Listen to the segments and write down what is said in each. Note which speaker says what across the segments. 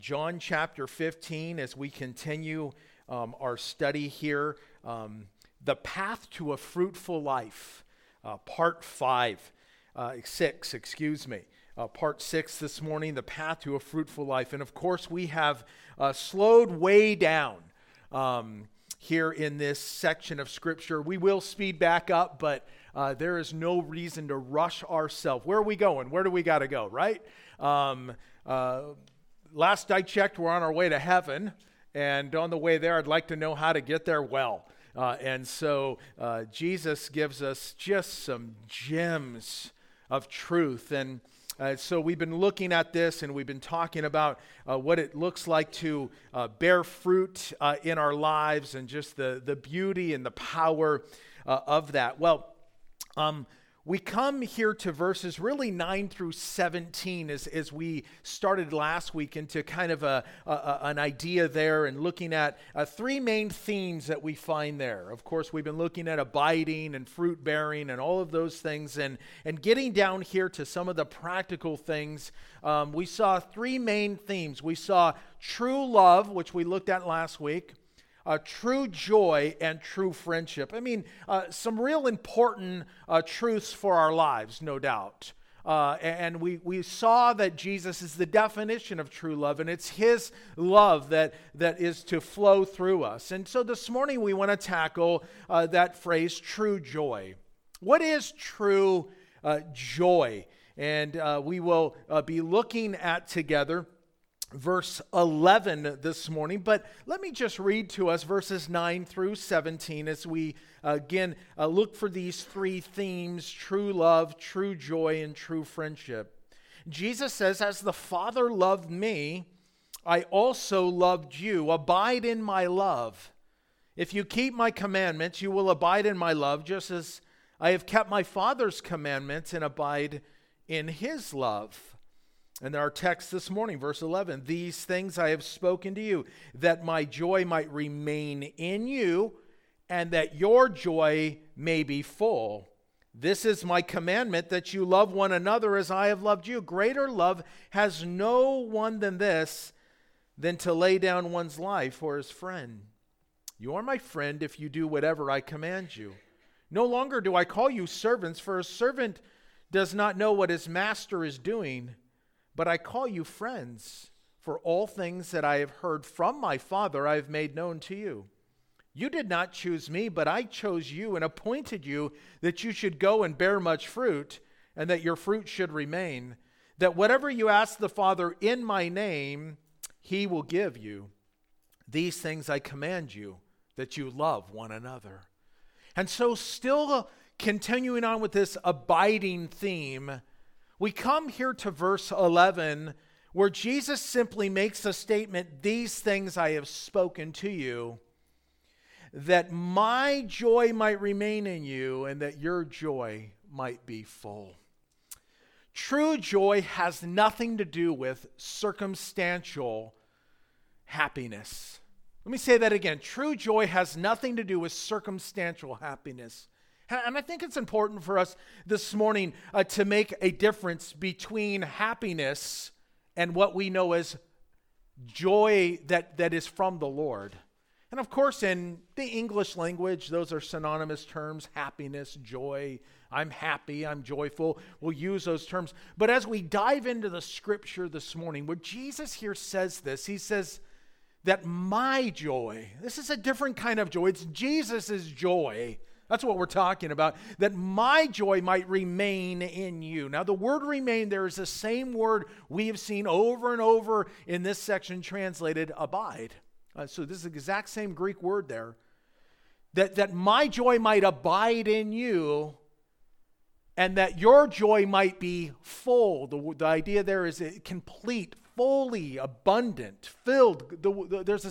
Speaker 1: John chapter 15, as we continue our study here, The Path to a Fruitful Life, part 6, part 6 this morning, The Path to a Fruitful Life. And of course, we have slowed way down here in this section of Scripture. We will speed back up, but there is no reason to rush ourselves. Where are we going? Where do we got to go, right? Last I checked, we're on our way to heaven, and on the way there, I'd like to know how to get there well. And so Jesus gives us just some gems of truth. And so we've been looking at this, and we've been talking about what it looks like to bear fruit in our lives, and just the beauty and the power of that. Well, we come here to verses really 9 through 17 as we started last week into kind of an idea there, and looking at three main themes that we find there. Of course, we've been looking at abiding and fruit bearing and all of those things, and getting down here to some of the practical things. We saw three main themes. We saw true love, which we looked at last week. True joy and true friendship. I mean, some real important truths for our lives, no doubt. And we saw that Jesus is the definition of true love, and it's His love that is to flow through us. And so this morning we want to tackle that phrase, true joy. What is true joy? And we will be looking at together verse 11 this morning, but let me just read to us verses 9 through 17 as we again look for these three themes: true love, true joy, and true friendship. Jesus says, "As the Father loved me, I also loved you. Abide in my love. If you keep my commandments, you will abide in my love, just as I have kept my Father's commandments and abide in His love." And our text this morning, verse 11, "These things I have spoken to you, that my joy might remain in you, and that your joy may be full. This is my commandment, that you love one another as I have loved you. Greater love has no one than this, than to lay down one's life for his friend. You are my friend if you do whatever I command you. No longer do I call you servants, for a servant does not know what his master is doing. But I call you friends, for all things that I have heard from my Father I have made known to you. You did not choose me, but I chose you and appointed you that you should go and bear much fruit, and that your fruit should remain, that whatever you ask the Father in my name, He will give you. These things I command you, that you love one another." And so still continuing on with this abiding theme, we come here to verse 11, where Jesus simply makes a statement, "These things I have spoken to you, that my joy might remain in you, and that your joy might be full." True joy has nothing to do with circumstantial happiness. Let me say that again. True joy has nothing to do with circumstantial happiness. And I think it's important for us this morning to make a difference between happiness and what we know as joy that is from the Lord. And of course, in the English language, those are synonymous terms: happiness, joy. I'm happy, I'm joyful. We'll use those terms. But as we dive into the Scripture this morning, where Jesus here says this, He says that my joy, this is a different kind of joy. It's Jesus' joy. That's what we're talking about, that my joy might remain in you. Now, the word remain there is the same word we have seen over and over in this section translated abide. So this is the exact same Greek word there. That my joy might abide in you, and that your joy might be full. The idea there is complete, fully, abundant, filled. There's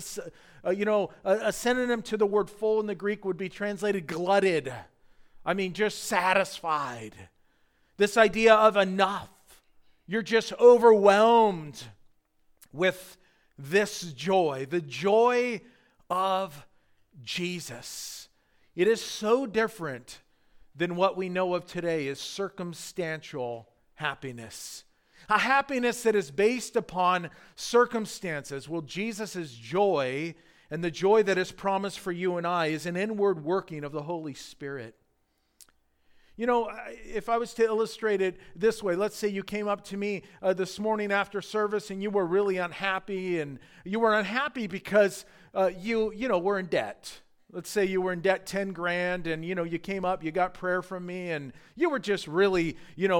Speaker 1: a synonym to the word full in the Greek would be translated glutted. I mean, just satisfied. This idea of enough. You're just overwhelmed with this joy, the joy of Jesus. It is so different than what we know of today as circumstantial happiness. a happiness that is based upon circumstances. Well, Jesus' joy and the joy that is promised for you and I is an inward working of the Holy Spirit. You know, if I was to illustrate it this way, let's say you came up to me this morning after service and you were really unhappy, and you were unhappy because you were in debt. Let's say you were in debt 10 grand, and you came up, you got prayer from me, and you were just really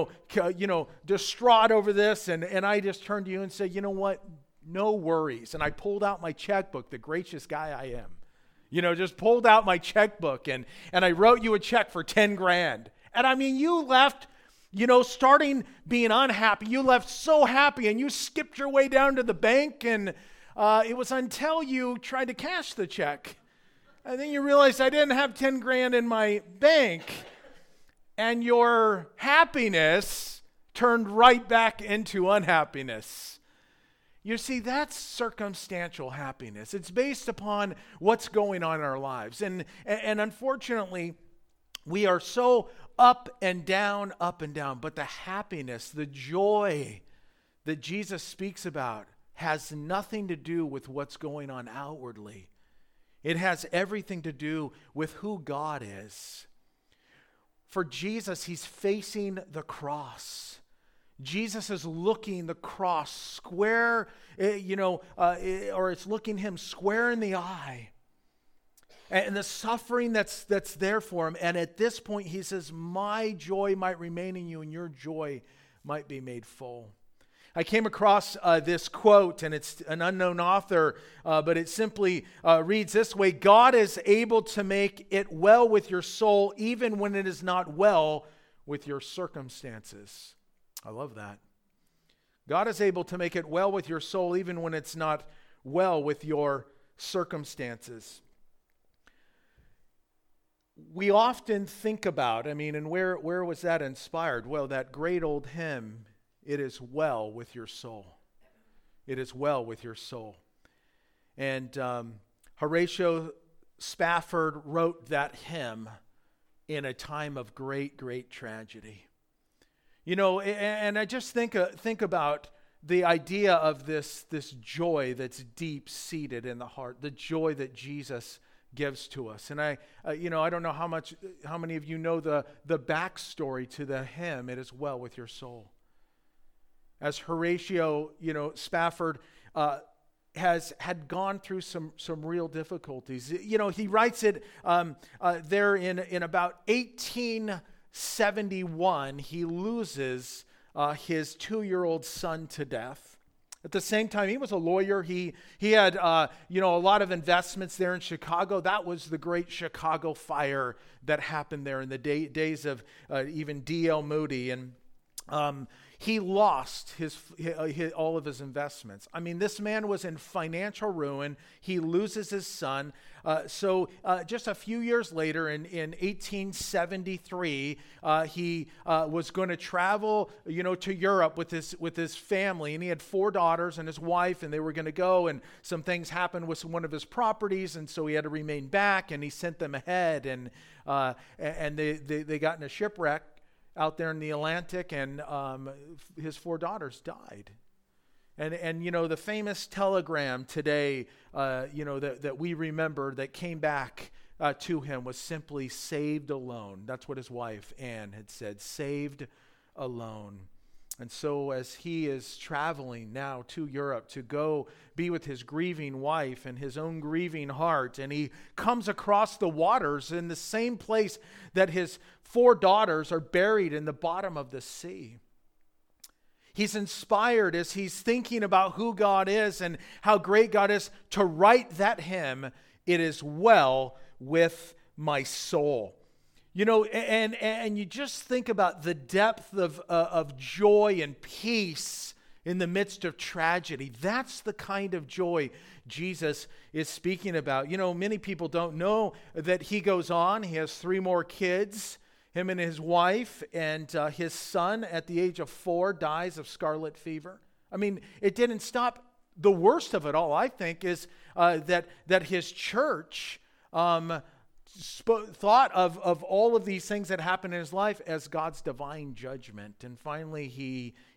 Speaker 1: distraught over this, and I just turned to you and said, you know what? No worries. And I pulled out my checkbook, the gracious guy I am. Just pulled out my checkbook and I wrote you a check for 10 grand. And I mean, you left, starting being unhappy, you left so happy, and you skipped your way down to the bank, and it was until you tried to cash the check. And then you realized I didn't have 10 grand in my bank, and your happiness turned right back into unhappiness. You see, that's circumstantial happiness. It's based upon what's going on in our lives. And unfortunately, we are so up and down. But the happiness, the joy that Jesus speaks about has nothing to do with what's going on outwardly. It has everything to do with who God is. For Jesus, he's facing the cross. Jesus is looking the cross square, or it's looking him square in the eye. And the suffering that's there for him. And at this point, he says, my joy might remain in you, and your joy might be made full. I came across this quote, and it's an unknown author, but it simply reads this way: God is able to make it well with your soul, even when it is not well with your circumstances. I love that. God is able to make it well with your soul, even when it's not well with your circumstances. We often think about, and where was that inspired? Well, that great old hymn, "It is well with your soul." It is well with your soul. And Horatio Spafford wrote that hymn in a time of great, great tragedy. And I just think about the idea of this joy that's deep-seated in the heart, the joy that Jesus gives to us. And I don't know how many of you know the backstory to the hymn, "It is well with your soul." As Horatio, Spafford had gone through some real difficulties. He writes it there in about 1871. He loses his 2-year-old son to death. At the same time, he was a lawyer. He had a lot of investments there in Chicago. That was the great Chicago fire that happened there in the days of even D.L. Moody, and he lost all of his investments. This man was in financial ruin. He loses his son. So just a few years later, in 1873, he was going to travel, to Europe with his family, and he had 4 daughters and his wife, and they were going to go. And some things happened with one of his properties, and so he had to remain back. And he sent them ahead, and they got in a shipwreck out there in the Atlantic, and his 4 daughters died. And the famous telegram today, that we remember that came back to him was simply "saved alone." That's what his wife, Anne, had said, "saved alone." And so as he is traveling now to Europe to go be with his grieving wife and his own grieving heart, and he comes across the waters in the same place that his 4 daughters are buried, in the bottom of the sea. He's inspired as he's thinking about who God is and how great God is to write that hymn, "It is well with my soul." And you just think about the depth of joy and peace in the midst of tragedy. That's the kind of joy Jesus is speaking about. Many people don't know that he goes on. He has 3 more kids, him and his wife, and his son at the age of 4 dies of scarlet fever. It didn't stop. The worst of it all, I think, is that his church thought of all of these things that happened in his life as God's divine judgment. And finally, he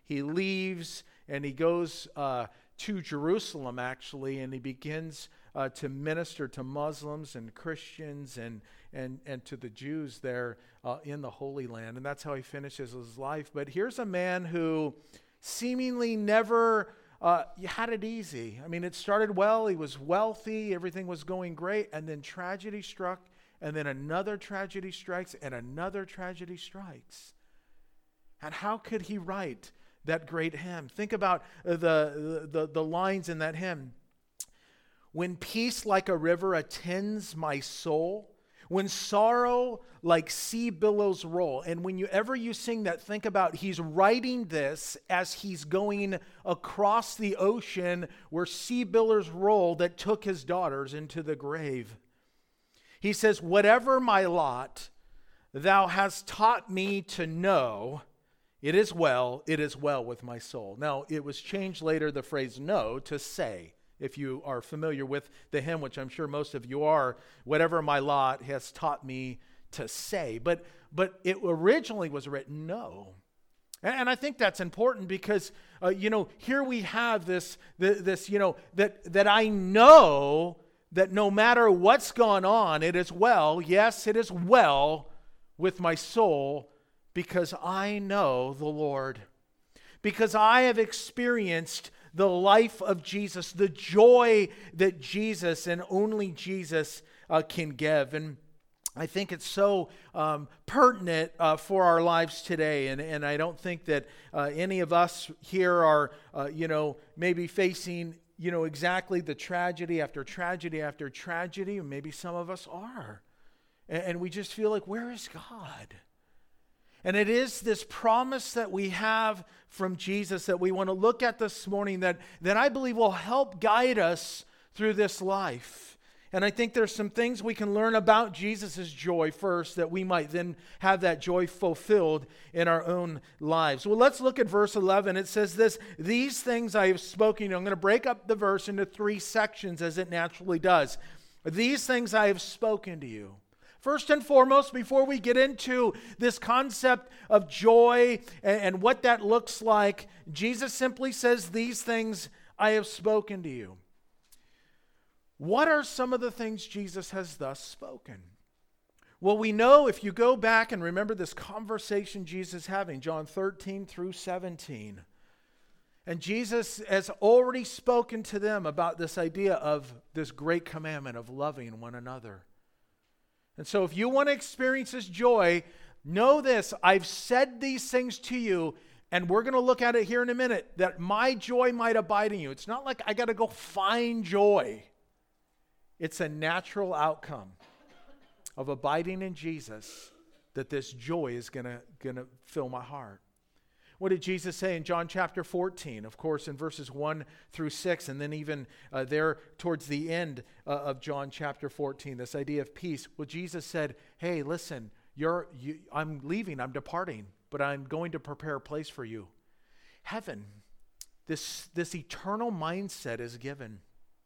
Speaker 1: he leaves and he goes to Jerusalem, actually, and he begins to minister to Muslims and Christians and to the Jews there in the Holy Land. And that's how he finishes his life. But here's a man who seemingly never had it easy. I mean, it started well. He was wealthy. Everything was going great. And then tragedy struck. And then another tragedy strikes. And another tragedy strikes. And how could he write that great hymn? Think about the lines in that hymn. When peace like a river attends my soul, when sorrow like sea billows roll. And whenever you sing that, think about he's writing this as he's going across the ocean where sea billows roll that took his daughters into the grave. He says, whatever my lot, thou hast taught me to know, it is well with my soul. Now, it was changed later, the phrase know, to say. If you are familiar with the hymn, which I'm sure most of you are, whatever my lot has taught me to say. But it originally was written no. And I think that's important because, here we have this that I know that no matter what's gone on, it is well, yes, it is well with my soul because I know the Lord. Because I have experienced the life of Jesus, the joy that Jesus and only Jesus can give. And I think it's so pertinent for our lives today. And I don't think that any of us here are, maybe facing, exactly the tragedy after tragedy after tragedy. Or maybe some of us are. And we just feel like, where is God? And it is this promise that we have from Jesus that we want to look at this morning that I believe will help guide us through this life. And I think there's some things we can learn about Jesus' joy first that we might then have that joy fulfilled in our own lives. Well, let's look at verse 11. It says this, these things I have spoken. I'm going to break up the verse into 3 sections as it naturally does. These things I have spoken to you. First and foremost, before we get into this concept of joy and what that looks like, Jesus simply says, these things I have spoken to you. What are some of the things Jesus has thus spoken? Well, we know if you go back and remember this conversation Jesus is having, John 13 through 17, and Jesus has already spoken to them about this idea of this great commandment of loving one another. And so if you want to experience this joy, know this, I've said these things to you, and we're going to look at it here in a minute, that my joy might abide in you. It's not like I got to go find joy. It's a natural outcome of abiding in Jesus that this joy is going to fill my heart. What did Jesus say in John chapter 14? Of course, in verses 1 through 6, and then even there towards the end of John chapter 14, this idea of peace. Well, Jesus said, hey, listen, I'm leaving, I'm departing, but I'm going to prepare a place for you. Heaven, this eternal mindset is given.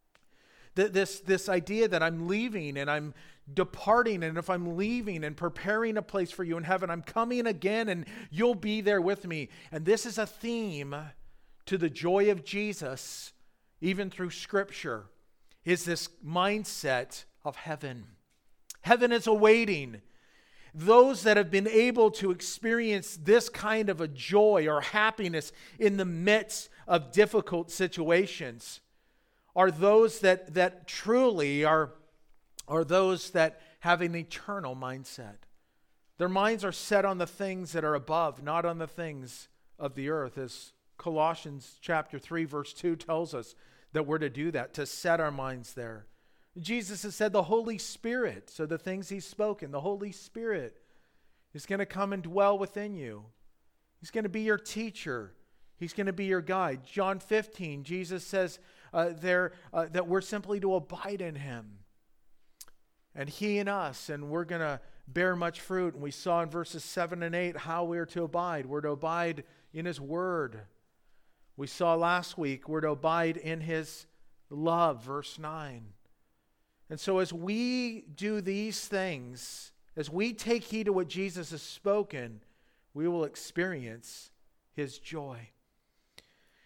Speaker 1: This idea that I'm leaving and I'm departing, and if I'm leaving and preparing a place for you in heaven, I'm coming again and you'll be there with me. And this is a theme to the joy of Jesus, even through Scripture, is this mindset of heaven. Heaven is awaiting those that have been able to experience this kind of a joy or happiness in the midst of difficult situations. Are those that truly are those that have an eternal mindset. Their minds are set on the things that are above, not on the things of the earth, as Colossians chapter 3 verse 2 tells us that we're to do that, to set our minds there. Jesus has said the Holy Spirit, so the things he's spoken, the Holy Spirit is going to come and dwell within you. He's going to be your teacher. He's going to be your guide. John 15, Jesus says that we're simply to abide in him. And he in us, and we're going to bear much fruit. And we saw in verses 7 and 8 how we're to abide. We're to abide in his word. We saw last week we're to abide in his love, verse 9. And so as we do these things, as we take heed to what Jesus has spoken, we will experience his joy.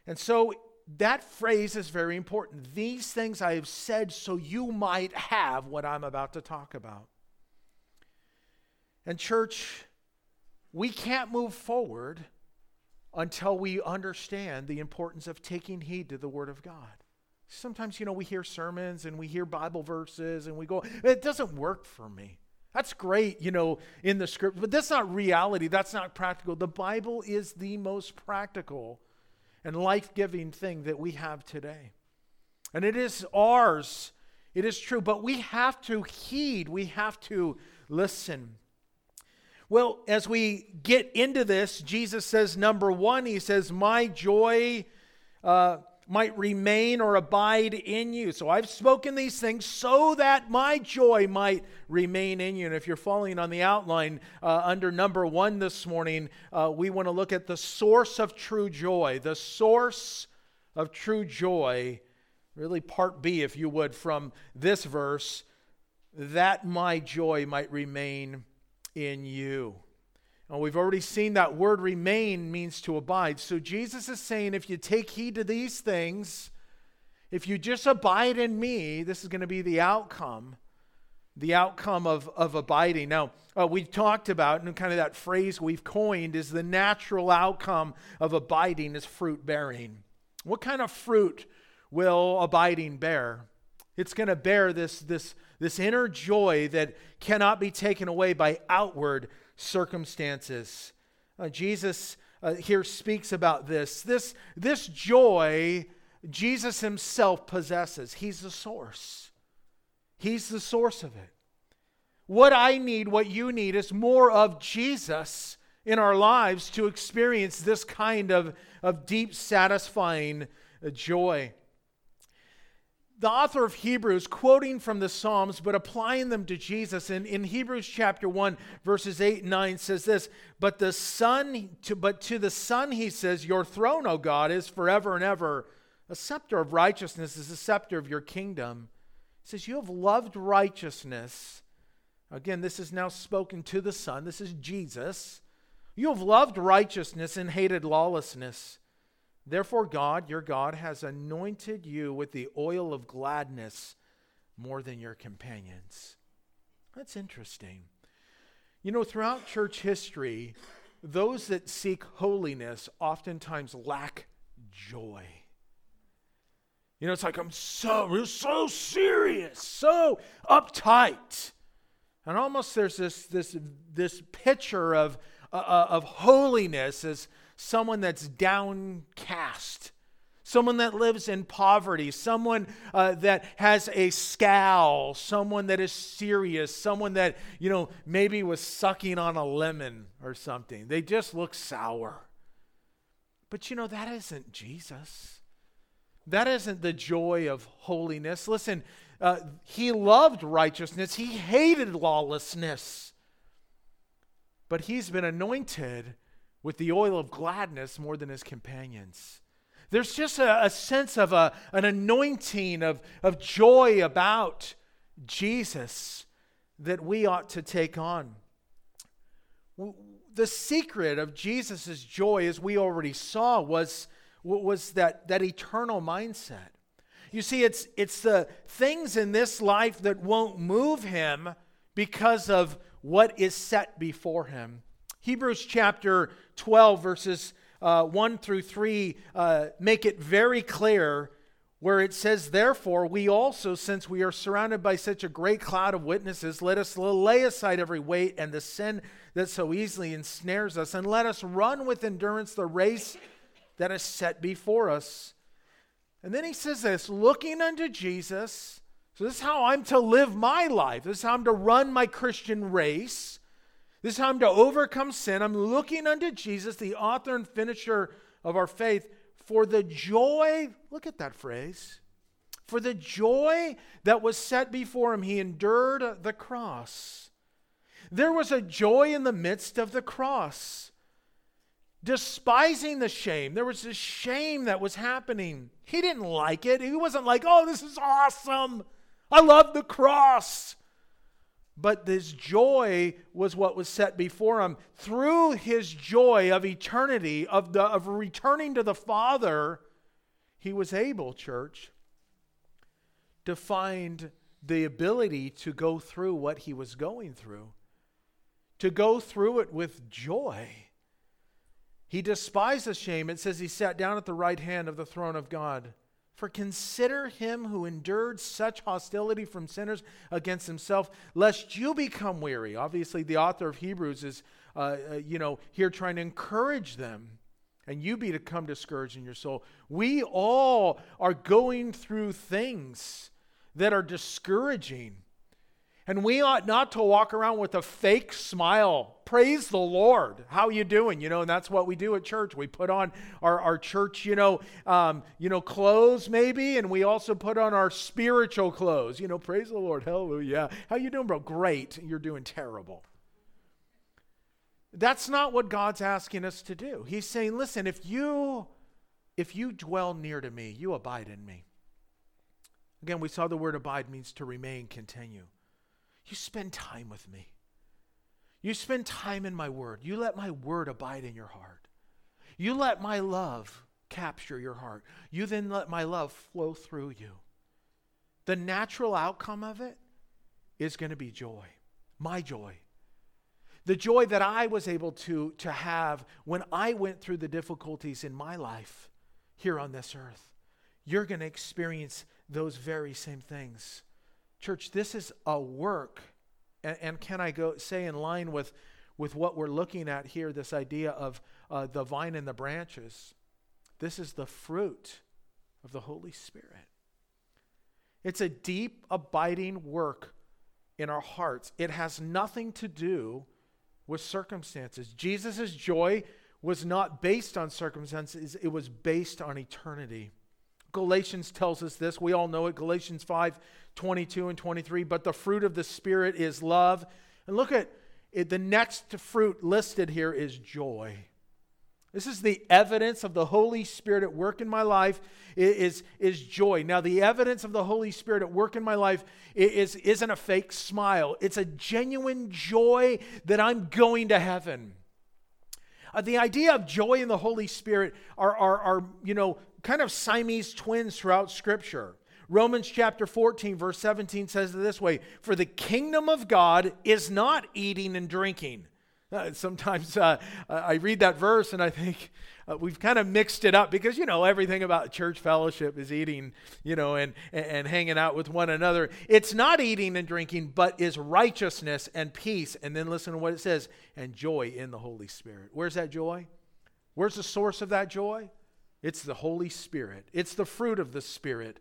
Speaker 1: And so that phrase is very important. These things I have said so you might have what I'm about to talk about. And church, we can't move forward until we understand the importance of taking heed to the Word of God. Sometimes, we hear sermons and we hear Bible verses and we go, it doesn't work for me. That's great, in the script, but that's not reality. That's not practical. The Bible is the most practical and life-giving thing that we have today. And it is ours. It is true, but we have to heed. We have to listen. Well, as we get into this, Jesus says, number one, he says, my joy might remain or abide in you. So I've spoken these things so that my joy might remain in you. And if you're following on the outline under number one this morning, we want to look at the source of true joy. The source of true joy, really part B, if you would, from this verse, that my joy might remain in you. Now, we've already seen that word remain means to abide. So Jesus is saying if you take heed to these things, if you just abide in me, this is going to be the outcome of abiding. Now, we talked about, and kind of that phrase we've coined is the natural outcome of abiding is fruit bearing. What kind of fruit will abiding bear? It's going to bear this inner joy that cannot be taken away by outward circumstances. Jesus here speaks about this. This joy Jesus himself possesses. He's the source. He's the source of it. What I need, what you need, is more of Jesus in our lives to experience this kind of deep, satisfying joy. The author of Hebrews, quoting from the Psalms, but applying them to Jesus, in Hebrews chapter 1, verses 8 and 9, says this, But to the Son, he says, your throne, O God, is forever and ever. A scepter of righteousness is the scepter of your kingdom. He says, you have loved righteousness. Again, this is now spoken to the Son. This is Jesus. You have loved righteousness and hated lawlessness. Therefore, God, your God, has anointed you with the oil of gladness more than your companions. That's interesting. Throughout church history, those that seek holiness oftentimes lack joy. It's like, I'm so serious, so uptight. And almost there's this picture of holiness as someone that's downcast, someone that lives in poverty, someone that has a scowl, someone that is serious, someone that, maybe was sucking on a lemon or something. They just look sour. But that isn't Jesus. That isn't the joy of holiness. Listen, he loved righteousness. He hated lawlessness. But he's been anointed with the oil of gladness more than his companions. There's just a sense of an anointing of joy about Jesus that we ought to take on. The secret of Jesus' joy, as we already saw, was that eternal mindset. You see, it's the things in this life that won't move him because of what is set before him. Hebrews chapter 12, verses 1 through 3 make it very clear where it says, Therefore, we also, since we are surrounded by such a great cloud of witnesses, let us lay aside every weight and the sin that so easily ensnares us, and let us run with endurance the race that is set before us. And then he says this, looking unto Jesus. So this is how I'm to live my life. This is how I'm to run my Christian race. This is how I'm to overcome sin. I'm looking unto Jesus, the author and finisher of our faith, for the joy, look at that phrase, for the joy that was set before him, he endured the cross. There was a joy in the midst of the cross. Despising the shame. There was this shame that was happening. He didn't like it. He wasn't like, oh, this is awesome. I love the cross. But this joy was what was set before him. Through his joy of eternity, of returning to the Father, he was able, church, to find the ability to go through what he was going through, to go through it with joy. He despised the shame. It says he sat down at the right hand of the throne of God. For consider him who endured such hostility from sinners against himself, lest you become weary. Obviously, the author of Hebrews is, here trying to encourage them, and you become discouraged in your soul. We all are going through things that are discouraging. And we ought not to walk around with a fake smile. Praise the Lord. How you doing? And that's what we do at church. We put on our church, clothes maybe, and we also put on our spiritual clothes. Praise the Lord. Hallelujah. How you doing, bro? Great. You're doing terrible. That's not what God's asking us to do. He's saying, listen, if you dwell near to me, you abide in me. Again, we saw the word abide means to remain, continue. You spend time with me. You spend time in my word. You let my word abide in your heart. You let my love capture your heart. You then let my love flow through you. The natural outcome of it is going to be joy. My joy. The joy that I was able to have when I went through the difficulties in my life here on this earth. You're going to experience those very same things. Church, this is a work, and can I say in line with what we're looking at here, this idea of the vine and the branches. This is the fruit of the Holy Spirit. It's a deep, abiding work in our hearts. It has nothing to do with circumstances. Jesus' joy was not based on circumstances. It was based on eternity. Galatians tells us this. We all know it. Galatians 5:22 and 23. But the fruit of the Spirit is love. And look at it. The next fruit listed here is joy. This is the evidence of the Holy Spirit at work in my life is joy. Now, the evidence of the Holy Spirit at work in my life isn't a fake smile. It's a genuine joy that I'm going to heaven. The idea of joy in the Holy Spirit are kind of Siamese twins throughout Scripture. Romans chapter 14, verse 17 says it this way, "For the kingdom of God is not eating and drinking." Sometimes I read that verse and I think we've kind of mixed it up because, everything about church fellowship is eating, and hanging out with one another. It's not eating and drinking, but is righteousness and peace. And then listen to what it says, and joy in the Holy Spirit. Where's that joy? Where's the source of that joy? It's the Holy Spirit. It's the fruit of the Spirit.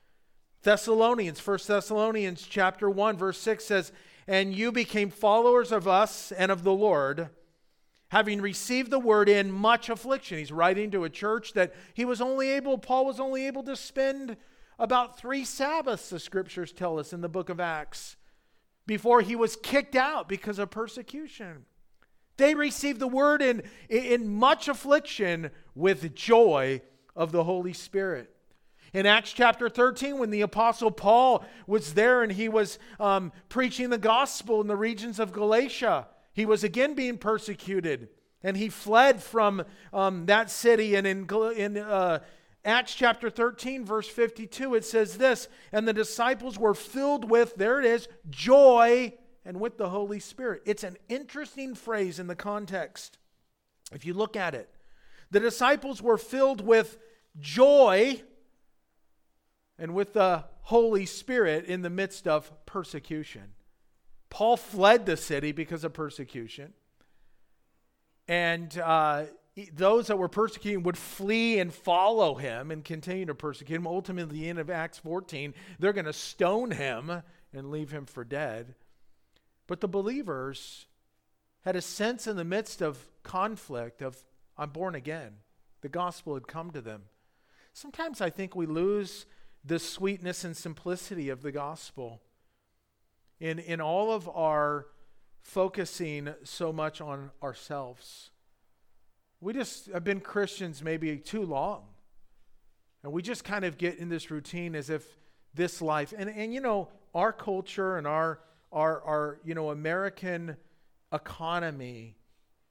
Speaker 1: 1 Thessalonians chapter 1, verse 6 says, "And you became followers of us and of the Lord, having received the word in much affliction." He's writing to a church that Paul was only able to spend about 3 Sabbaths, the Scriptures tell us in the book of Acts, before he was kicked out because of persecution. They received the word in much affliction with joy of the Holy Spirit. In Acts chapter 13, when the Apostle Paul was there and he was preaching the gospel in the regions of Galatia, he was again being persecuted. And he fled from that city. And in Acts chapter 13, verse 52, it says this, "And the disciples were filled with," there it is, "joy and with the Holy Spirit." It's an interesting phrase in the context. If you look at it, the disciples were filled with joy and with the Holy Spirit in the midst of persecution. Paul fled the city because of persecution. And those that were persecuting would flee and follow him and continue to persecute him. Ultimately, at the end of Acts 14, they're going to stone him and leave him for dead. But the believers had a sense in the midst of conflict of, I'm born again. The gospel had come to them. Sometimes I think we lose the sweetness and simplicity of the gospel in all of our focusing so much on ourselves. We just have been Christians maybe too long. And we just kind of get in this routine as if this life, and our culture and our American economy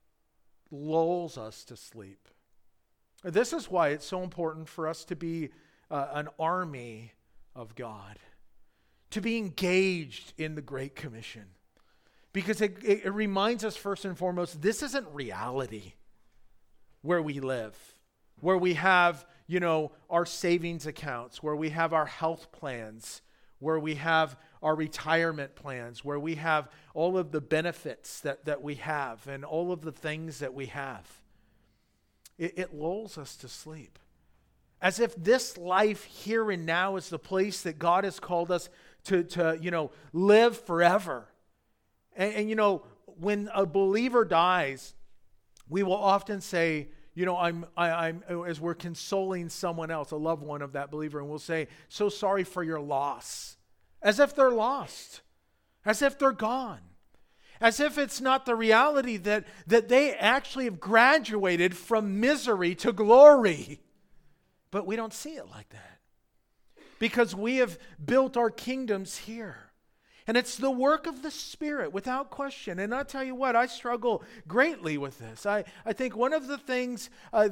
Speaker 1: lulls us to sleep. This is why it's so important for us to be an army of God, to be engaged in the Great Commission. Because it reminds us first and foremost, this isn't reality where we live, where we have, our savings accounts, where we have our health plans, where we have our retirement plans, where we have all of the benefits that we have and all of the things that we have. It lulls us to sleep. As if this life here and now is the place that God has called us to live forever. And when a believer dies, we will often say, I'm as we're consoling someone else, a loved one of that believer, and we'll say, so sorry for your loss. As if they're lost. As if they're gone. As if it's not the reality that they actually have graduated from misery to glory. But we don't see it like that. Because we have built our kingdoms here. And it's the work of the Spirit, without question. And I'll tell you what, I struggle greatly with this. I think one of the things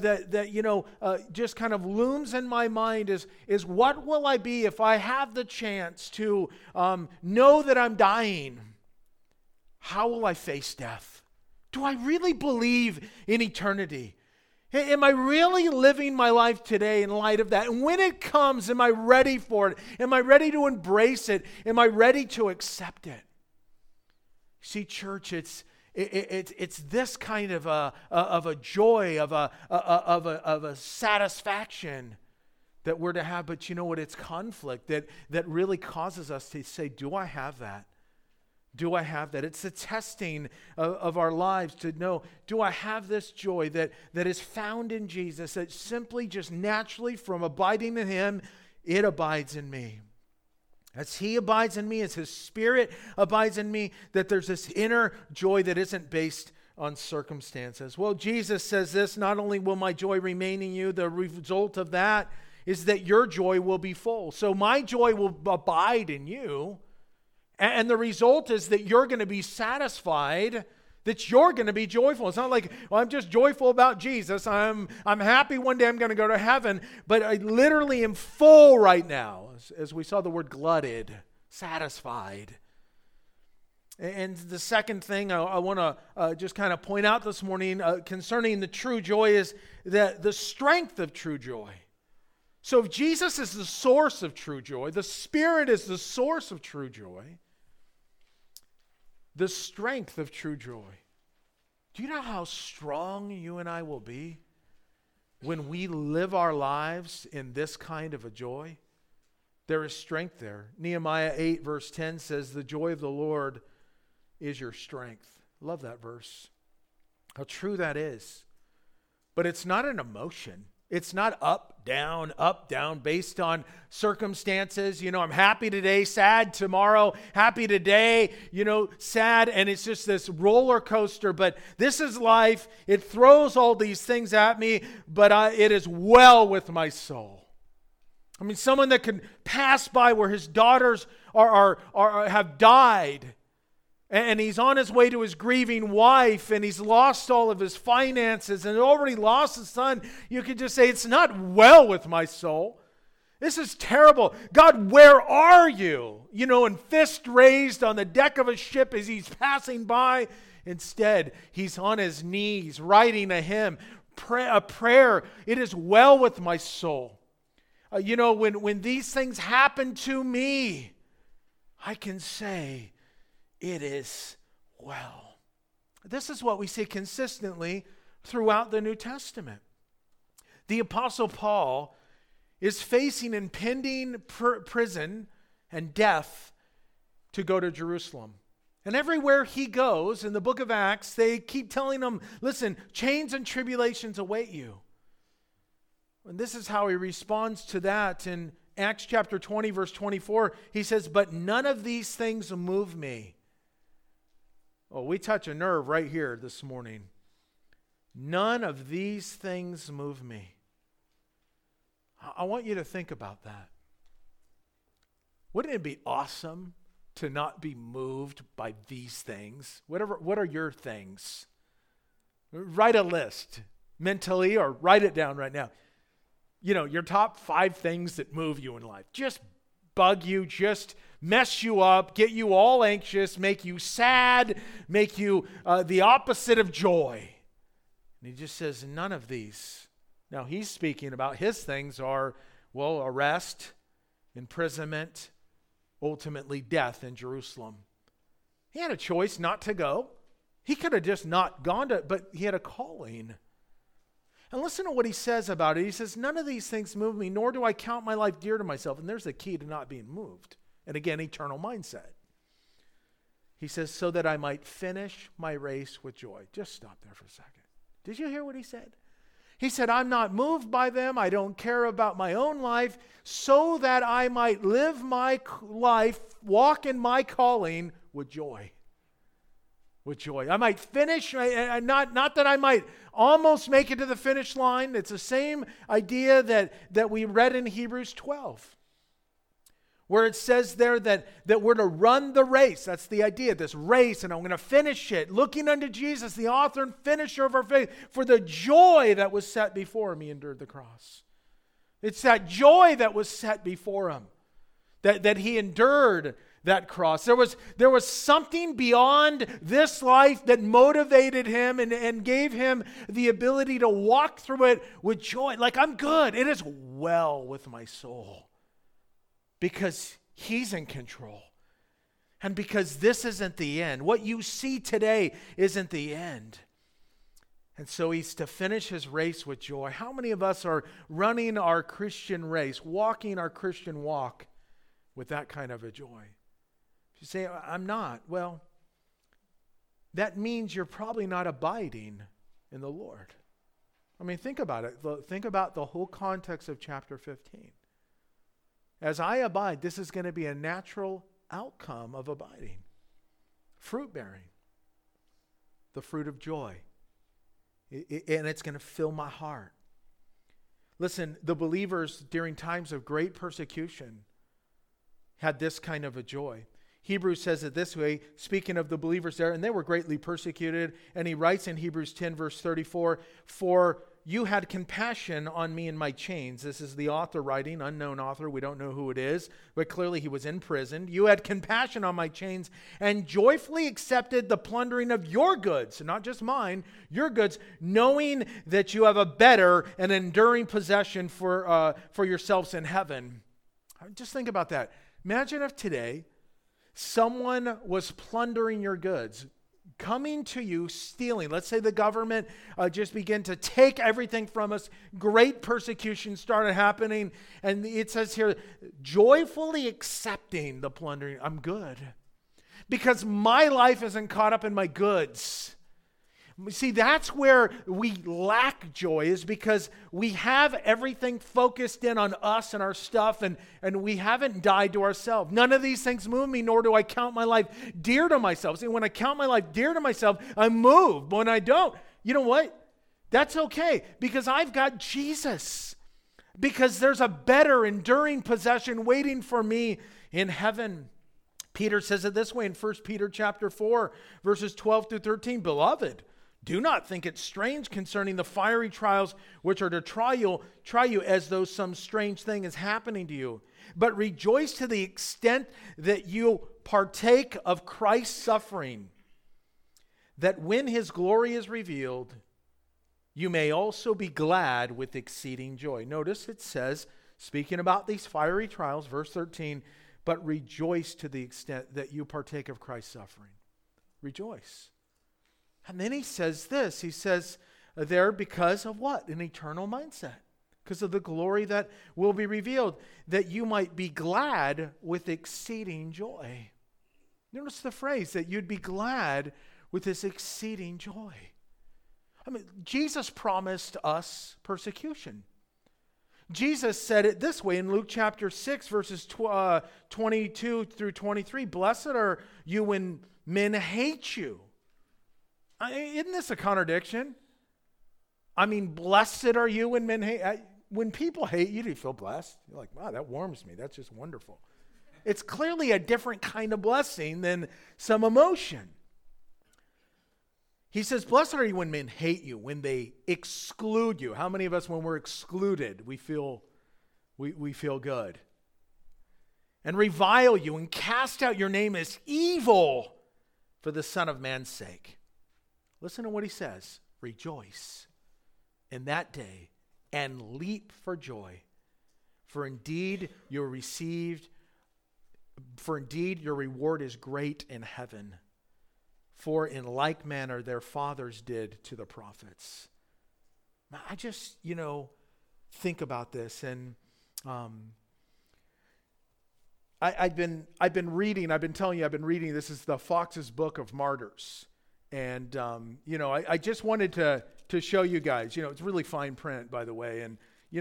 Speaker 1: that just kind of looms in my mind is what will I be if I have the chance to know that I'm dying? How will I face death? Do I really believe in eternity? Am I really living my life today in light of that? And when it comes, am I ready for it? Am I ready to embrace it? Am I ready to accept it? See, church, it's this kind of a joy, of a satisfaction that we're to have. But you know what? It's conflict that really causes us to say, do I have that? Do I have that? It's the testing of our lives to know, do I have this joy that is found in Jesus, that simply just naturally from abiding in Him, it abides in me. As He abides in me, as His Spirit abides in me, that there's this inner joy that isn't based on circumstances. Well, Jesus says this, not only will my joy remain in you, the result of that is that your joy will be full. So my joy will abide in you. And the result is that you're going to be satisfied, that you're going to be joyful. It's not like, well, I'm just joyful about Jesus. I'm happy one day I'm going to go to heaven, but I literally am full right now. As we saw the word glutted, satisfied. And the second thing I want to just kind of point out this morning concerning the true joy is that the strength of true joy. So if Jesus is the source of true joy, the Spirit is the source of true joy, the strength of true joy. Do you know how strong you and I will be when we live our lives in this kind of a joy? There is strength there. Nehemiah 8 verse 10 says, the joy of the Lord is your strength. Love that verse. How true that is. But it's not an emotion. It's not up, down, based on circumstances. I'm happy today, sad tomorrow, happy today, sad. And it's just this roller coaster. But this is life. It throws all these things at me, but it is well with my soul. I mean, someone that can pass by where his daughters have died, and he's on his way to his grieving wife, and he's lost all of his finances and already lost his son. You could just say, it's not well with my soul. This is terrible. God, where are you? And fist raised on the deck of a ship as he's passing by. Instead, he's on his knees writing a hymn, a prayer. It is well with my soul. When these things happen to me, I can say, it is well. This is what we see consistently throughout the New Testament. The Apostle Paul is facing impending prison and death to go to Jerusalem. And everywhere he goes in the book of Acts, they keep telling him, listen, chains and tribulations await you. And this is how he responds to that. In Acts chapter 20, verse 24, he says, but none of these things move me. Oh, we touch a nerve right here this morning. None of these things move me. I want you to think about that. Wouldn't it be awesome to not be moved by these things? What are your things? Write a list mentally or write it down right now. your top 5 things that move you in life. Just bug you, just mess you up, get you all anxious, make you sad, make you the opposite of joy. And he just says none of these. Now he's speaking about his things are, arrest, imprisonment, ultimately death in Jerusalem. He had a choice not to go. He could have just not gone to, but he had a calling. And listen to what he says about it. He says, none of these things move me, nor do I count my life dear to myself. And there's the key to not being moved. And again, eternal mindset. He says, so that I might finish my race with joy. Just stop there for a second. Did you hear what he said? He said, I'm not moved by them. I don't care about my own life, so that I might live my life, walk in my calling with joy. With joy. I might finish, not that I might almost make it to the finish line. It's the same idea that we read in Hebrews 12, where it says there that we're to run the race. That's the idea, this race, and I'm going to finish it, looking unto Jesus, the author and finisher of our faith, for the joy that was set before him, he endured the cross. It's that joy that was set before him, that he endured that cross. There was something beyond this life that motivated him and gave him the ability to walk through it with joy. Like, I'm good. It is well with my soul. Because he's in control. And because this isn't the end. What you see today isn't the end. And so he's to finish his race with joy. How many of us are running our Christian race, walking our Christian walk with that kind of a joy? You say, I'm not. Well, that means you're probably not abiding in the Lord. I mean, think about it. Think about the whole context of chapter 15. As I abide, this is going to be a natural outcome of abiding. Fruit bearing. The fruit of joy. And it's going to fill my heart. Listen, the believers during times of great persecution had this kind of a joy. Hebrews says it this way, speaking of the believers there, and they were greatly persecuted. And he writes in Hebrews 10, verse 34, for you had compassion on me in my chains. This is the author writing, unknown author. We don't know who it is, but clearly he was imprisoned. You had compassion on my chains and joyfully accepted the plundering of your goods, not just mine, your goods, knowing that you have a better and enduring possession for yourselves in heaven. Just think about that. Imagine if today someone was plundering your goods, coming to you, stealing. Let's say the government just began to take everything from us. Great persecution started happening. And it says here, joyfully accepting the plundering. I'm good. Because my life isn't caught up in my goods. See, that's where we lack joy, is because we have everything focused in on us and our stuff, and we haven't died to ourselves. None of these things move me, nor do I count my life dear to myself. See, when I count my life dear to myself, I'm moved. But when I don't, you know what? That's okay, because I've got Jesus. Because there's a better, enduring possession waiting for me in heaven. Peter says it this way in 1 Peter chapter 4, verses 12 through 13. Beloved, do not think it strange concerning the fiery trials which are to try you as though some strange thing is happening to you. But rejoice to the extent that you partake of Christ's suffering, that when his glory is revealed, you may also be glad with exceeding joy. Notice it says, speaking about these fiery trials, verse 13, but rejoice to the extent that you partake of Christ's suffering. Rejoice. And then he says this, he says there because of what? An eternal mindset. Because of the glory that will be revealed, that you might be glad with exceeding joy. Notice the phrase, that you'd be glad with this exceeding joy. I mean, Jesus promised us persecution. Jesus said it this way in Luke chapter 6, verses 22 through 23. Blessed are you when men hate you. Isn't this a contradiction? I mean, blessed are you when men hate. When people hate you, do you feel blessed? You're like, wow, that warms me. That's just wonderful. It's clearly a different kind of blessing than some emotion. He says, blessed are you when men hate you, when they exclude you. How many of us, when we're excluded, we feel good? And revile you and cast out your name as evil for the Son of Man's sake. Listen to what he says. Rejoice in that day and leap for joy. For indeed your reward is great in heaven. For in like manner their fathers did to the prophets. I just, think about this, and I've been reading. This is the Fox's Book of Martyrs, and I just wanted to show you guys. It's really fine print, by the way, and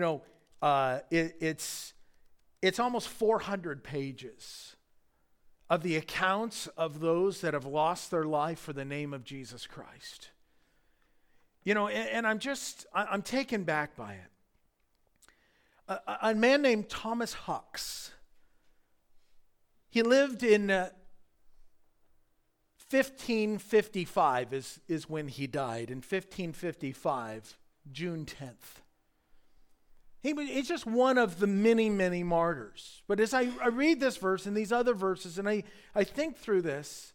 Speaker 1: it's almost 400 pages of the accounts of those that have lost their life for the name of Jesus Christ. And I'm taken back by it. A man named Thomas Hucks, he lived in 1555 is when he died. In 1555, June 10th. He's just one of the many, many martyrs. But as I read this verse and these other verses, and I think through this,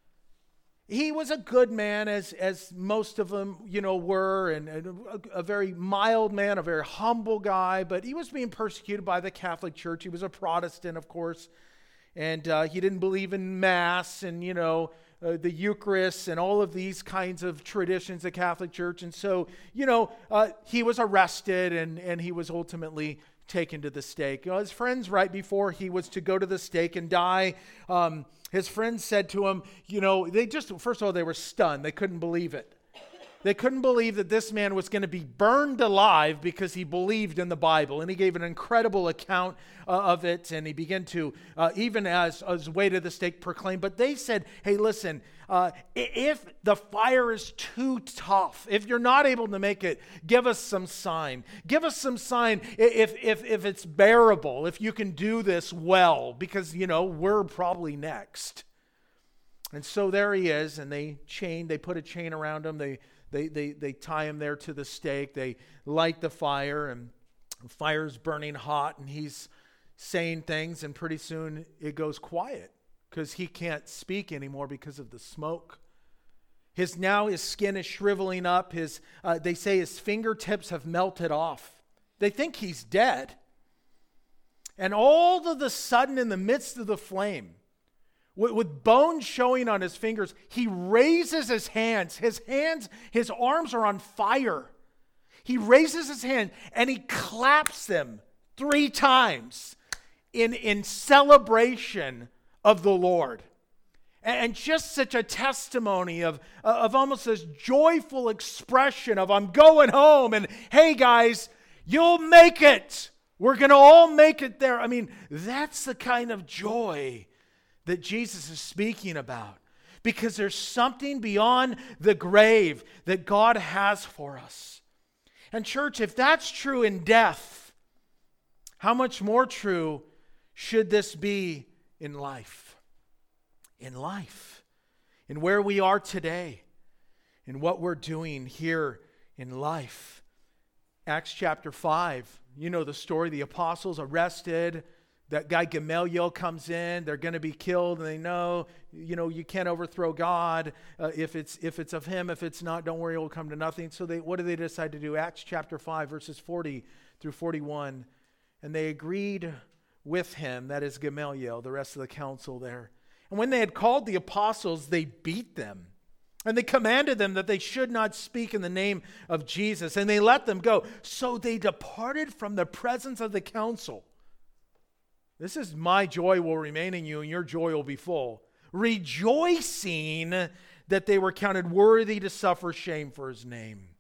Speaker 1: he was a good man, as most of them, were, and a very mild man, a very humble guy. But he was being persecuted by the Catholic Church. He was a Protestant, of course, and he didn't believe in Mass and the Eucharist and all of these kinds of traditions, the Catholic Church. And so, he was arrested and he was ultimately taken to the stake. His friends, right before he was to go to the stake and die, his friends said to him, first of all, they were stunned. They couldn't believe it. They couldn't believe that this man was going to be burned alive because he believed in the Bible. And he gave an incredible account of it. And he began to, even as way to the stake, proclaim. But they said, hey, listen, if the fire is too tough, if you're not able to make it, give us some sign. Give us some sign if it's bearable, if you can do this well, because, we're probably next. And so there he is, and they put a chain around him. They tie him there to the stake. They light the fire, and the fire's burning hot, and he's saying things, and pretty soon it goes quiet because he can't speak anymore because of the smoke. His skin is shriveling up. They say his fingertips have melted off. They think he's dead. And all of a sudden, in the midst of the flame, with bones showing on his fingers, he raises his hands. His arms are on fire. He raises his hand and he claps them 3 times in celebration of the Lord. And just such a testimony of almost this joyful expression of, I'm going home, and hey guys, you'll make it. We're going to all make it there. I mean, that's the kind of joy that Jesus is speaking about, because there's something beyond the grave that God has for us. And church, if that's true in death, how much more true should this be in life? In life, in where we are today, in what we're doing here in life. Acts chapter 5, you know the story, the apostles arrested. That guy Gamaliel comes in, they're going to be killed, and they know, you can't overthrow God if it's of him. If it's not, don't worry, it will come to nothing. So what do they decide to do? Acts chapter 5, verses 40 through 41. And they agreed with him, that is Gamaliel, the rest of the council there. And when they had called the apostles, they beat them. And they commanded them that they should not speak in the name of Jesus. And they let them go. So they departed from the presence of the council. This is my joy will remain in you, and your joy will be full. Rejoicing that they were counted worthy to suffer shame for his name.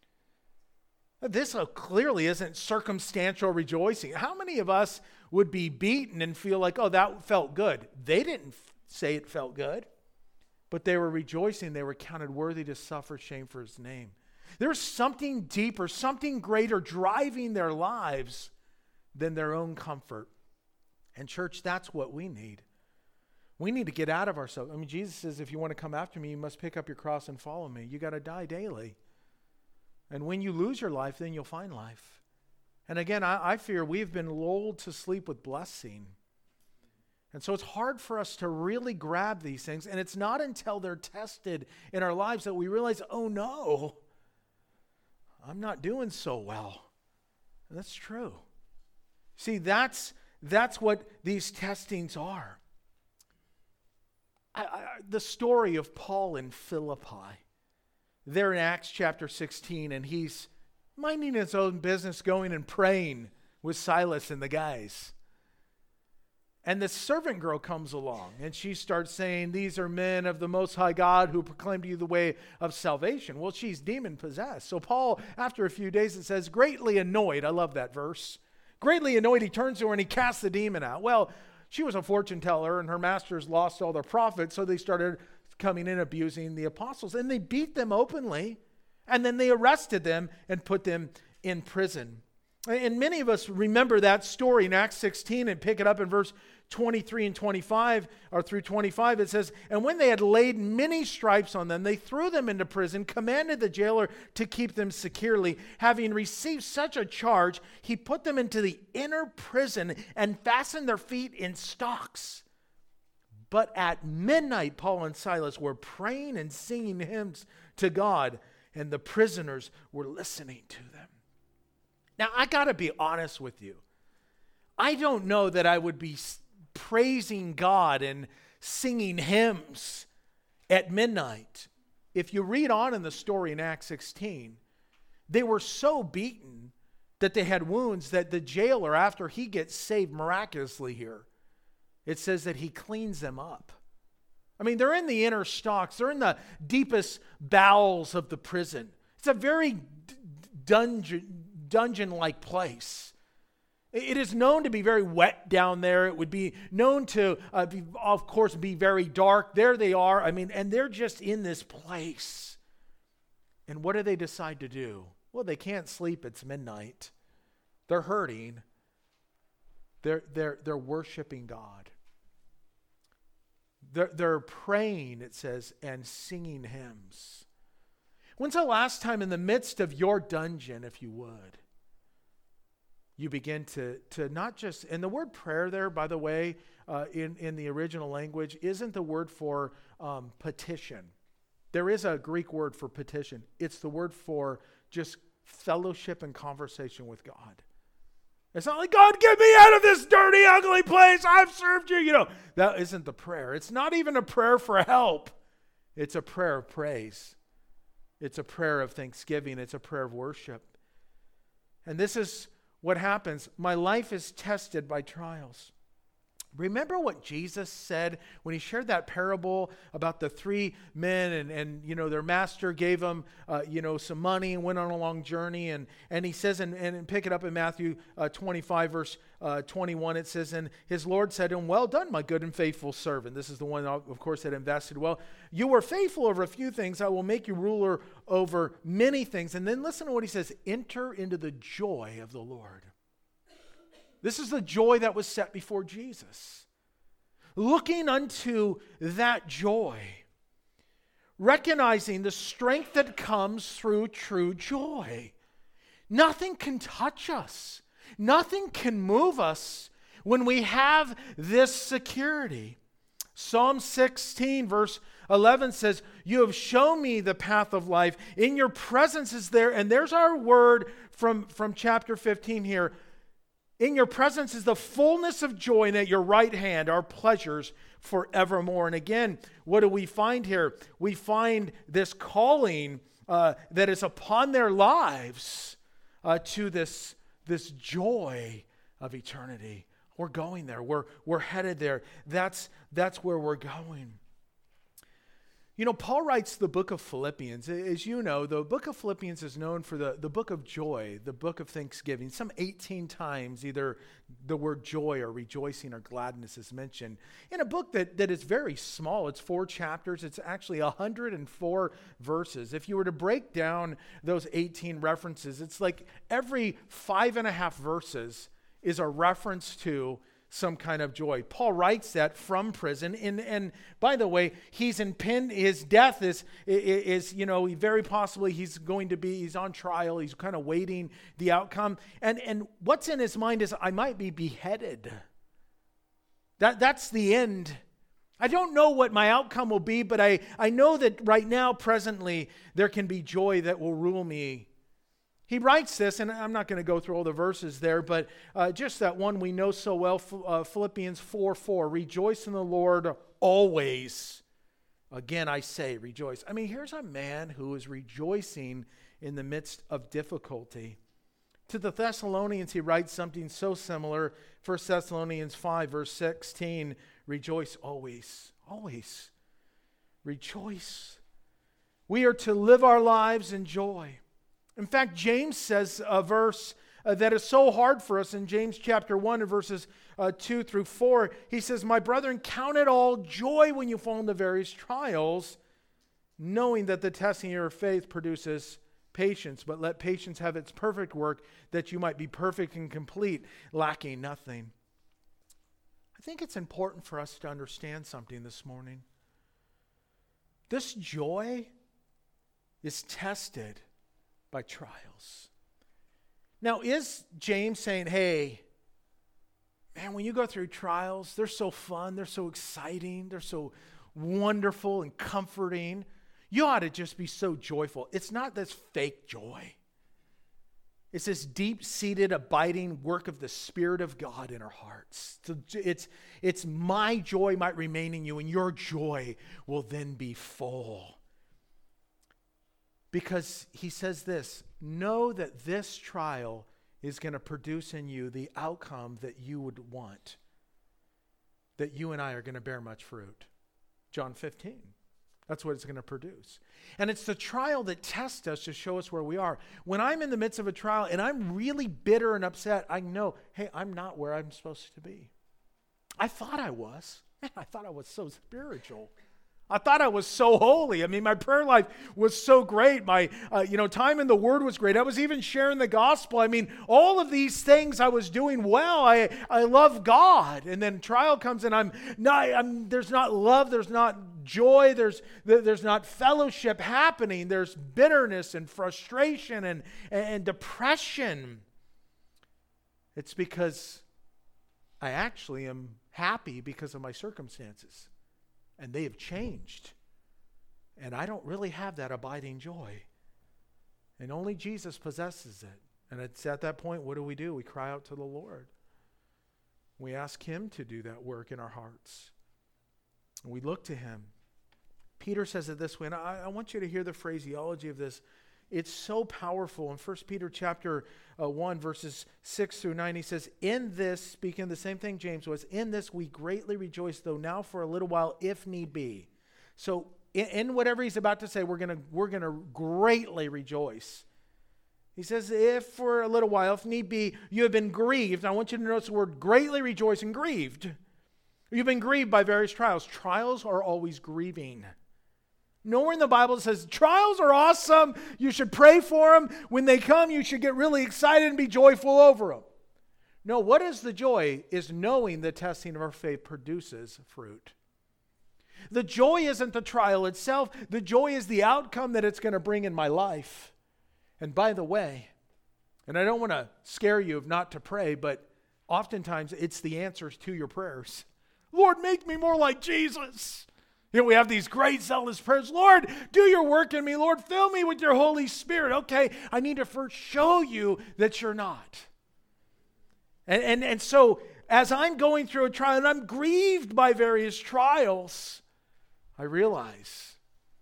Speaker 1: This clearly isn't circumstantial rejoicing. How many of us would be beaten and feel like, oh, that felt good? They didn't say it felt good, but they were rejoicing. They were counted worthy to suffer shame for his name. There's something deeper, something greater driving their lives than their own comfort. And church, that's what we need. We need to get out of ourselves. I mean, Jesus says, if you want to come after me, you must pick up your cross and follow me. You got to die daily. And when you lose your life, then you'll find life. And again, I fear we've been lulled to sleep with blessing. And so it's hard for us to really grab these things. And it's not until they're tested in our lives that we realize, oh no, I'm not doing so well. And that's true. See, that's what these testings are. The story of Paul in Philippi, there in Acts chapter 16, and he's minding his own business, going and praying with Silas and the guys. And the servant girl comes along, and she starts saying, these are men of the Most High God who proclaim to you the way of salvation. Well, she's demon-possessed. So Paul, after a few days, it says, greatly annoyed. I love that verse. Greatly annoyed, he turns to her and he casts the demon out. Well, she was a fortune teller, and her masters lost all their profits, so they started coming in abusing the apostles. And they beat them openly, and then they arrested them and put them in prison. And many of us remember that story in Acts 16 and pick it up in verse 23 and 25, or through 25. It says, and when they had laid many stripes on them, they threw them into prison, commanded the jailer to keep them securely. Having received such a charge, he put them into the inner prison and fastened their feet in stocks. But at midnight, Paul and Silas were praying and singing hymns to God, and the prisoners were listening to them. Now, I got to be honest with you. I don't know that I would be praising God and singing hymns at midnight. If you read on in the story in Acts 16, they were so beaten that they had wounds that the jailer, after he gets saved miraculously here, it says that he cleans them up. I mean, they're in the inner stocks. They're in the deepest bowels of the prison. It's a very dungeon-like place. It is known to be very wet down there. It would be known to, of course, be very dark. There they are. I mean, and they're just in this place. And what do they decide to do? Well, they can't sleep. It's midnight. They're hurting. They're worshiping God. They're praying, it says, and singing hymns. When's the last time in the midst of your dungeon, if you would, you begin to not just, and the word prayer there, by the way, in the original language, isn't the word for petition. There is a Greek word for petition. It's the word for just fellowship and conversation with God. It's not like, God, get me out of this dirty, ugly place. I've served you. You know, that isn't the prayer. It's not even a prayer for help. It's a prayer of praise. It's a prayer of thanksgiving. It's a prayer of worship. And this is what happens. My life is tested by trials. Remember what Jesus said when he shared that parable about the three men and you know, their master gave them, some money and went on a long journey. And he says, and pick it up in Matthew 25, verse 21, it says, and his Lord said to him, well done, my good and faithful servant. This is the one, of course, that invested well. You were faithful over a few things. I will make you ruler over many things. And then listen to what he says, enter into the joy of the Lord. This is the joy that was set before Jesus. Looking unto that joy, recognizing the strength that comes through true joy. Nothing can touch us. Nothing can move us when we have this security. Psalm 16, verse 11 says, you have shown me the path of life. In your presence is there, and there's our word from chapter 15 here. In your presence is the fullness of joy, and at your right hand are pleasures forevermore. And again, what do we find here? We find this calling that is upon their lives to this joy of eternity. We're going there. We're headed there. That's where we're going. You know, Paul writes the book of Philippians. As you know, the book of Philippians is known for the book of joy, the book of thanksgiving. Some 18 times either the word joy or rejoicing or gladness is mentioned. In a book that is very small, it's 4 chapters. It's actually 104 verses. If you were to break down those 18 references, it's like every 5.5 verses is a reference to some kind of joy. Paul writes that from prison. And by the way, his death is very possibly he's on trial. He's kind of waiting the outcome. And what's in his mind is, I might be beheaded. That's the end. I don't know what my outcome will be, but I know that right now, presently, there can be joy that will rule me. He writes this, and I'm not going to go through all the verses there, but just that one we know so well, Philippians 4:4, rejoice in the Lord always. Again, I say rejoice. I mean, here's a man who is rejoicing in the midst of difficulty. To the Thessalonians, he writes something so similar. 1 Thessalonians 5, verse 16, rejoice always, always. Rejoice. We are to live our lives in joy. In fact, James says a verse that is so hard for us in James chapter 1 and verses 2 through 4. He says, my brethren, count it all joy when you fall into various trials, knowing that the testing of your faith produces patience. But let patience have its perfect work, that you might be perfect and complete, lacking nothing. I think it's important for us to understand something this morning. This joy is tested by trials. Now, is James saying, hey, man, when you go through trials, they're so fun, they're so exciting, they're so wonderful and comforting. You ought to just be so joyful. It's not this fake joy. It's this deep-seated, abiding work of the Spirit of God in our hearts. So it's my joy might remain in you, and your joy will then be full. Because he says this, know that this trial is going to produce in you the outcome that you would want, that you and I are going to bear much fruit. John 15. That's what it's going to produce. And it's the trial that tests us to show us where we are. When I'm in the midst of a trial and I'm really bitter and upset, I know, hey, I'm not where I'm supposed to be. I thought I was. Man, I thought I was so spiritual. I thought I was so holy. I mean, my prayer life was so great. My, time in the Word was great. I was even sharing the gospel. I mean, all of these things I was doing well. I love God. And then trial comes and there's not love. There's not joy. There's not fellowship happening. There's bitterness and frustration and depression. It's because I actually am happy because of my circumstances. And they have changed. And I don't really have that abiding joy. And only Jesus possesses it. And it's at that point, what do? We cry out to the Lord. We ask Him to do that work in our hearts. And we look to Him. Peter says it this way, and I want you to hear the phraseology of this. It's so powerful. In 1 Peter chapter 1, verses 6 through 9, he says, in this, speaking of the same thing James was, in this we greatly rejoice, though now for a little while, if need be. So in whatever he's about to say, we're gonna greatly rejoice. He says, if for a little while, if need be, you have been grieved. I want you to notice the word greatly rejoice and grieved. You've been grieved by various trials. Trials are always grieving. Nowhere in the Bible says trials are awesome. You should pray for them. When they come, you should get really excited and be joyful over them. No, what is the joy is knowing the testing of our faith produces fruit. The joy isn't the trial itself. The joy is the outcome that it's going to bring in my life. And by the way, and I don't want to scare you of not to pray, but oftentimes it's the answers to your prayers. Lord, make me more like Jesus. We have these great zealous prayers. Lord, do your work in me. Lord, fill me with your Holy Spirit. Okay, I need to first show you that you're not. And so as I'm going through a trial and I'm grieved by various trials, I realize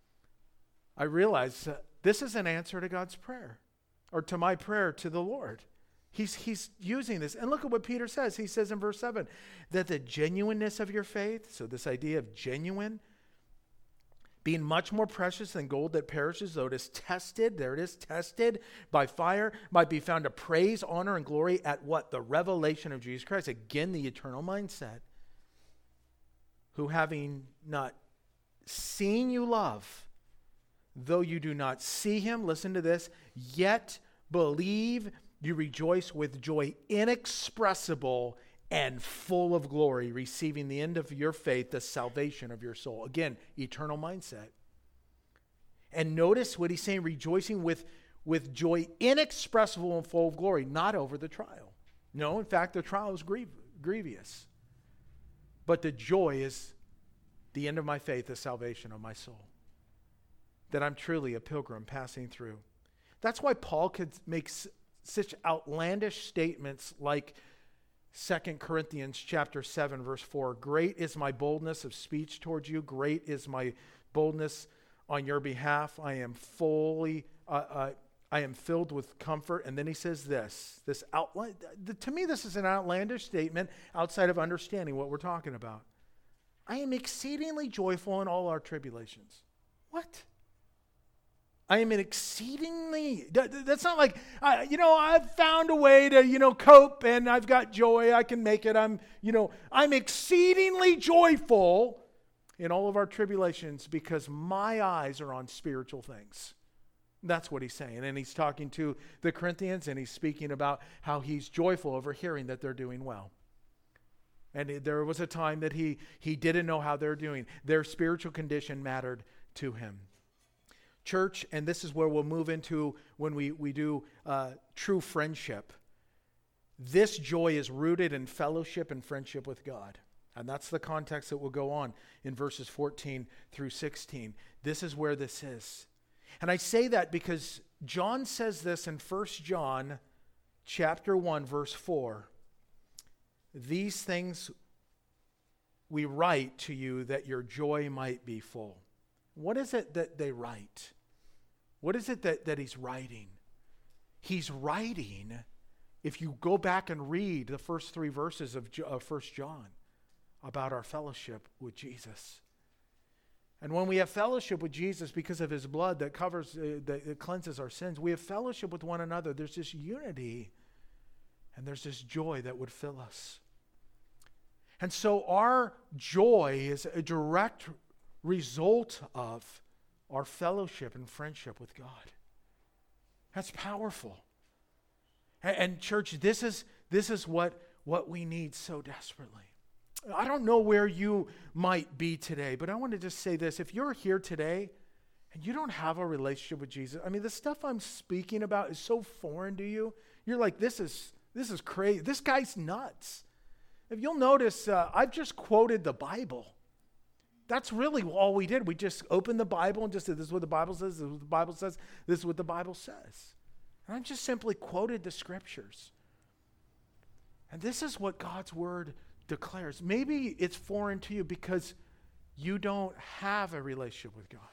Speaker 1: that this is an answer to God's prayer, or to my prayer to the Lord. He's using this. And look at what Peter says. He says in verse 7, that the genuineness of your faith, so this idea of genuine, being much more precious than gold that perishes, though it is tested, there it is, tested by fire, might be found to praise, honor, and glory at what? The revelation of Jesus Christ. Again, the eternal mindset. Who having not seen you love, though you do not see him, listen to this, yet believe you rejoice with joy inexpressible and full of glory, receiving the end of your faith, the salvation of your soul. Again, eternal mindset. And notice what he's saying, rejoicing with joy inexpressible and full of glory, not over the trial. No, in fact, the trial is grievous. But the joy is the end of my faith, the salvation of my soul. That I'm truly a pilgrim passing through. That's why Paul could make such outlandish statements like 2 Corinthians chapter 7, verse 4. Great is my boldness of speech towards you. Great is my boldness on your behalf. I am filled with comfort. And then he says this outline. To me, this is an outlandish statement outside of understanding what we're talking about. I am exceedingly joyful in all our tribulations. What? I am exceedingly, that's not like, I've found a way to, cope and I've got joy, I can make it. I'm exceedingly joyful in all of our tribulations because my eyes are on spiritual things. That's what he's saying. And he's talking to the Corinthians and he's speaking about how he's joyful over hearing that they're doing well. And there was a time that he didn't know how they're doing. Their spiritual condition mattered to him. Church, and this is where we'll move into when we do true friendship. This joy is rooted in fellowship and friendship with God. And that's the context that will go on in verses 14 through 16. This is where this is. And I say that because John says this in 1 John chapter 1, verse 4. These things we write to you that your joy might be full. What is it that they write? What is it that he's writing? He's writing, if you go back and read the first 3 verses of 1 John, about our fellowship with Jesus. And when we have fellowship with Jesus because of his blood that covers, that cleanses our sins, we have fellowship with one another. There's this unity and there's this joy that would fill us. And so our joy is a direct result of our fellowship and friendship with God. That's powerful. And church, this is what we need so desperately. I don't know where you might be today, but I want to just say this. If you're here today and you don't have a relationship with Jesus, I mean, the stuff I'm speaking about is so foreign to you. You're like, this is crazy. This guy's nuts. If you'll notice, I've just quoted the Bible. That's really all we did. We just opened the Bible and just said, this is what the Bible says, this is what the Bible says, this is what the Bible says. And I just simply quoted the scriptures. And this is what God's word declares. Maybe it's foreign to you because you don't have a relationship with God.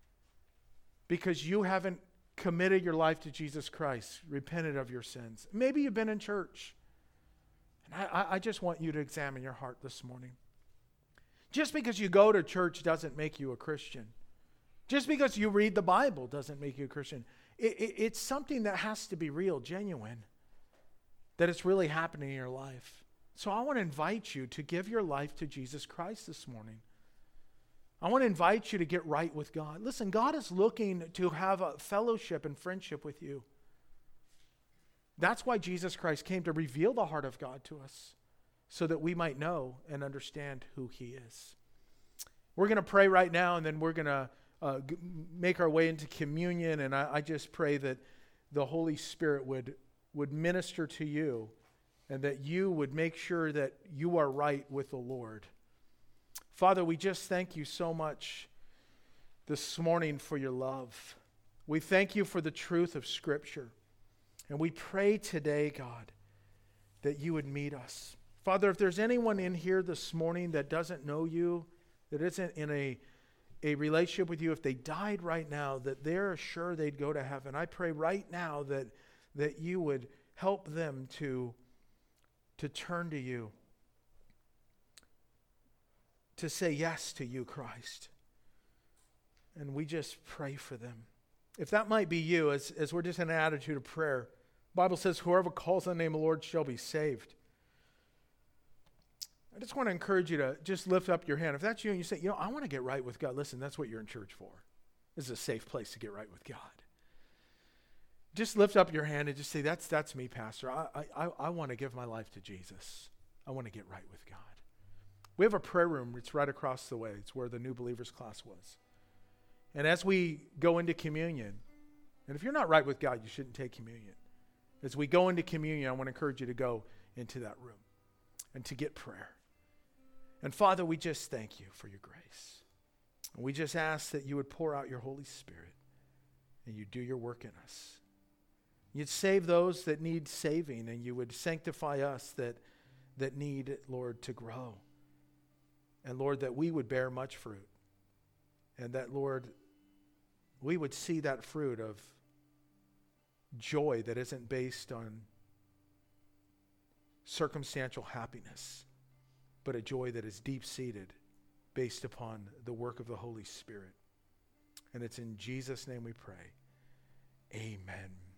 Speaker 1: Because you haven't committed your life to Jesus Christ, repented of your sins. Maybe you've been in church. And I just want you to examine your heart this morning. Just because you go to church doesn't make you a Christian. Just because you read the Bible doesn't make you a Christian. It's something that has to be real, genuine. That it's really happening in your life. So I want to invite you to give your life to Jesus Christ this morning. I want to invite you to get right with God. Listen, God is looking to have a fellowship and friendship with you. That's why Jesus Christ came, to reveal the heart of God to us so that we might know and understand who he is. We're going to pray right now, and then we're going to make our way into communion, and I just pray that the Holy Spirit would minister to you and that you would make sure that you are right with the Lord. Father, we just thank you so much this morning for your love. We thank you for the truth of Scripture. And we pray today, God, that you would meet us. Father, if there's anyone in here this morning that doesn't know you, that isn't in a relationship with you, if they died right now, that they're sure they'd go to heaven. I pray right now that you would help them to turn to you, to say yes to you, Christ. And we just pray for them. If that might be you, as we're just in an attitude of prayer, the Bible says, whoever calls on the name of the Lord shall be saved. I just want to encourage you to just lift up your hand. If that's you and you say, I want to get right with God, listen, that's what you're in church for. This is a safe place to get right with God. Just lift up your hand and just say, that's me, Pastor. I want to give my life to Jesus. I want to get right with God. We have a prayer room. It's right across the way. It's where the new believers class was. And as we go into communion, and if you're not right with God, you shouldn't take communion. As we go into communion, I want to encourage you to go into that room and to get prayer. And Father, we just thank you for your grace. And we just ask that you would pour out your Holy Spirit and you do your work in us. You'd save those that need saving, and you would sanctify us that need, Lord, to grow. And Lord, that we would bear much fruit. And that, Lord, we would see that fruit of joy that isn't based on circumstantial happiness, but a joy that is deep-seated based upon the work of the Holy Spirit. And it's in Jesus' name we pray. Amen.